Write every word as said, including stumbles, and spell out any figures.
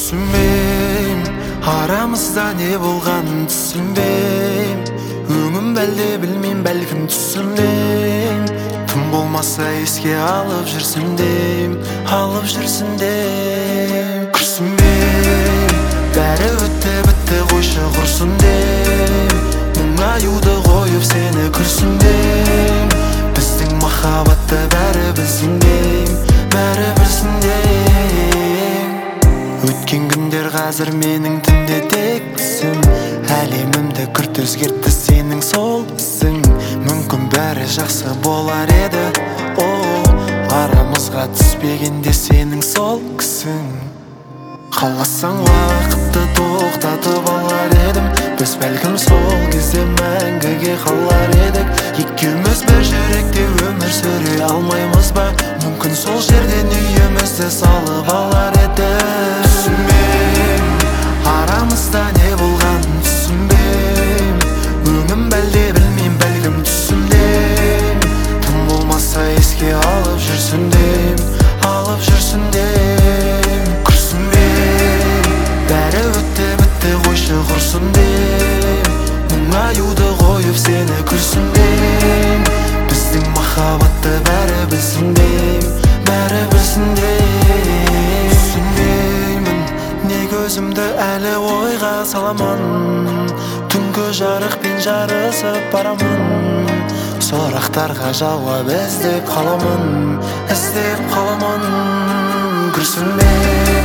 Күрсінбейм, арамызда не болғанын түсінбейм. Өңім бәлде білмейм, бәлкім түсінбейм. Тым болмаса еске алып жүрсін дейм, алып жүрсін дейм. Күрсінбейм, бәрі өтті бітті қойшы құрсын дейм. Мұңаюды қойып сені күрсін дейм. Біздің махаббатты бәрі білсін дейм, бәрі білсін дейм. Өткен күндер қазір менің түнде тексің. Әлемімді күрт өзгертті сенің сол ісің. Мүмкін бәрі жақсы болар еді, о, арамызға түспегенде сенің сол кісің. Қаласаң уақытты тоқтатып алар едім. Біз бәлкім сол кезде мәңгіге қалар едік. Екеуміз бір жүректе өмір сүре алмаймыз ба? Мүмкін сол жерден үйімізді салып алар едік. Түсінбейм, арамызда не болғанын түсінбейм. Өңім бәлде білмейм, бәлкім түсіндейм. Тым болмаса еске алып жүрсін дейм, алып жүрсін дейм. Күрсінбейм, бәрі өтті бітті қойшы құрсын дейм. Мұңаюды қойып сені күрсін дейм. Біздің махаббатты бәрі білсін дейм, бәрі білсін дейм. Түсінбеймін, неге өзімді әлі ойға саламын. Түнгі жарықпен жарысып барамын. Сұрақтарға жауап іздеп қаламын, іздеп қаламын. Күрсінбеймін,